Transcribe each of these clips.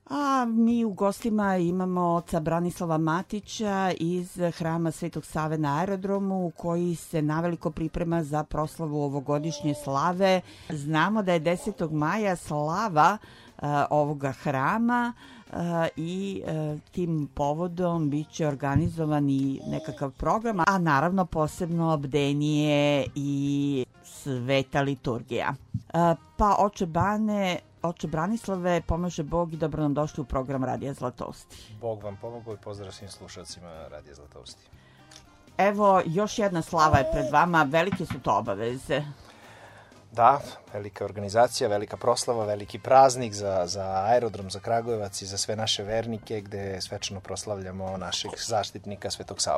A mi u gostima imamo oca Branislava Matića iz Hrama Svetog Save na aerodromu, koji se naveliko priprema za proslavu ovogodišnje slave. Znamo da je 10. maja slava ovoga hrama i tim povodom bit će organizovan i nekakav program, a naravno posebno bdenije i sveta liturgija. Pa Oče Branislave, pomaže Bog i dobro nam došli u program Radija Zlatousti. Bog vam pomogao i pozdrav svim slušalcima Radija Zlatousti. Evo, još jedna slava je pred vama, velike su to obaveze. Da, velika organizacija, velika proslava, veliki praznik za aerodrom, za Kragujevac i za sve naše vernike, gde svečano proslavljamo našeg zaštitnika Svetog Savu.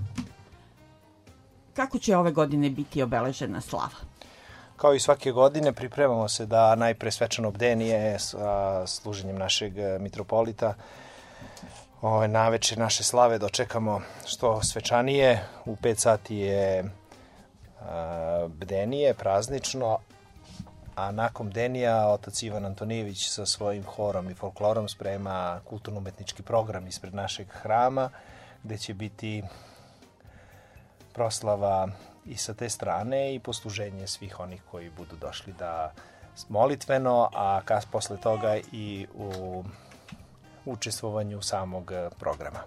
Kako će ove godine biti obeležena slava? Kao i svake godine pripremamo se da najpre svečano bdenije sa služenjem našeg mitropolita naveče naše slave dočekamo što svečanije. U 5 sati je bdenije, praznično, a nakon bdenija otac Ivan Antonijević sa svojim horom i folklorom sprema kulturno-umetnički program ispred našeg hrama, gde će biti proslava i sa te strane i posluženje svih onih koji budu došli da molitveno, a posle toga i u učestvovanju samog programa.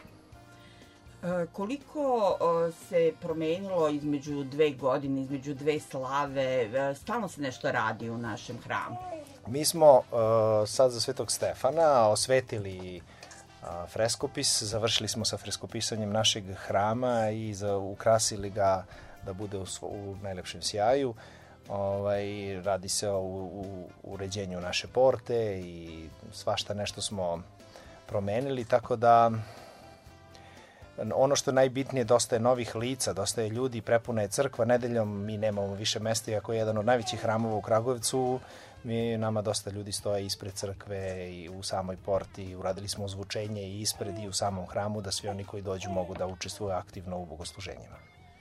Koliko se promenilo između 2 godine, između 2 slave? Stalno se nešto radi u našem hramu. Mi smo sad za Svetog Stefana osvetili freskopis, završili smo sa freskopisanjem našeg hrama i ukrasili ga da bude u najlepšem sjaju. Radi se o uređenju naše porte i svašta nešto smo promenili, tako da ono što je najbitnije, dosta je novih lica, dosta je ljudi, prepuna je crkva. Nedeljom mi nemamo više mesta, iako je jedan od najvećih hramova u Kragujevcu. Nama dosta ljudi stoje ispred crkve i u samoj porti. Uradili smo ozvučenje i ispred i u samom hramu, da svi oni koji dođu mogu da učestvuju aktivno u bogosluženjima.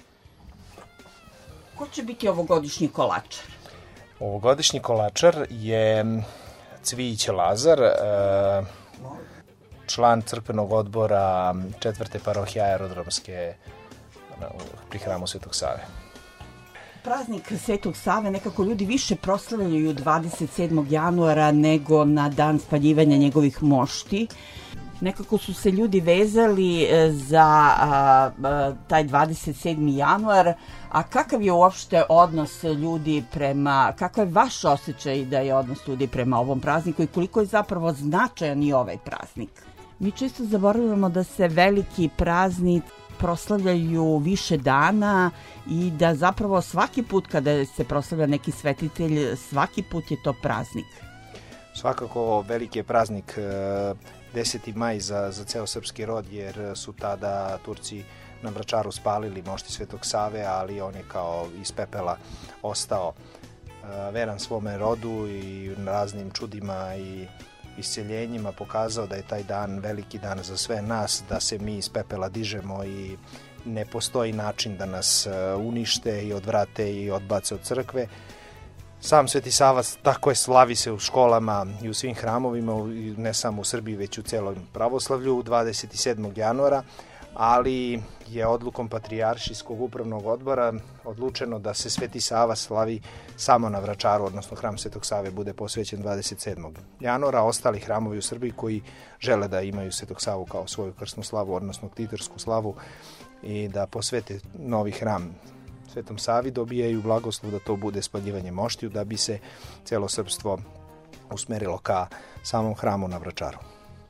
Ko će biti ovogodišnji kolačar? Ovogodišnji kolačar je Cvijić Lazar, član crkvenog odbora 4. parohije aerodromske pri hramu Svetog Save. Praznik Svetog Save nekako ljudi više proslavljaju 27. januara nego na dan spaljivanja njegovih mošti. Nekako su se ljudi vezali za taj 27. januar, a kakav je uopšte odnos ljudi kakav je vaš osjećaj da je odnos ljudi prema ovom prazniku i koliko je zapravo značajan i ovaj praznik? Mi često zaboravljamo da se veliki praznik proslavljaju više dana i da zapravo svaki put kada se proslavlja neki svetitelj, svaki put je to praznik. Svakako veliki je praznik 10. maj za ceo srpski rod, jer su tada Turci na Vračaru spalili mošti Svetog Save, ali on je kao iz pepela ostao veran svome rodu i raznim čudima i isceljenjima pokazao da je taj dan veliki dan za sve nas, da se mi iz pepela dižemo i ne postoji način da nas unište i odvrate i odbace od crkve. Sam Sveti Sava tako je, slavi se u školama i u svim hramovima, ne samo u Srbiji, već u celom pravoslavlju 27. januara, ali je odlukom Patrijaršijskog upravnog odbora odlučeno da se Sveti Sava slavi samo na Vračaru, odnosno hram Svetog Save bude posvećen 27. januara. Ostali hramovi u Srbiji koji žele da imaju Svetog Savu kao svoju krsnu slavu, odnosno ktitorsku slavu, i da posvete novi hram Svetom Savi, dobijaju blagoslov da to bude spaljivanje moštiju, da bi se celo srpstvo usmerilo ka samom hramu na Vračaru.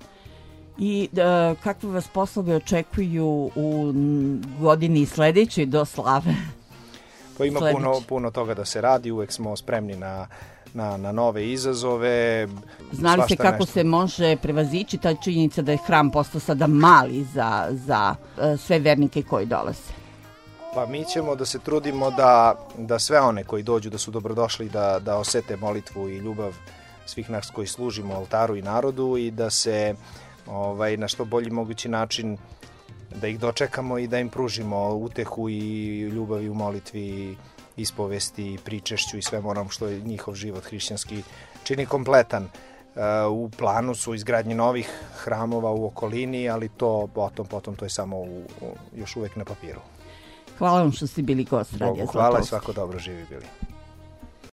I kakve vas poslove očekuju u godini sledećoj do slave? Pa ima puno toga da se radi, uvek smo spremni na nove izazove. Znali ste kako se može prevazići ta činjenica da je hram postao sada mali za sve vernike koji dolaze? Pa mi ćemo da se trudimo da sve one koji dođu da su dobrodošli, da osete molitvu i ljubav svih nas koji služimo oltaru i narodu i da se na što bolji mogući način da ih dočekamo i da im pružimo utehu i ljubavi u molitvi, ispovesti, pričešću i svemu onom što je njihov život hrišćanski čini kompletan. U planu su izgradnje novih hramova u okolini, ali to potom to je samo još uvek na papiru. Hvala vam što ste bili gost Radija Zlato. Hvala i svako dobro, živi bili.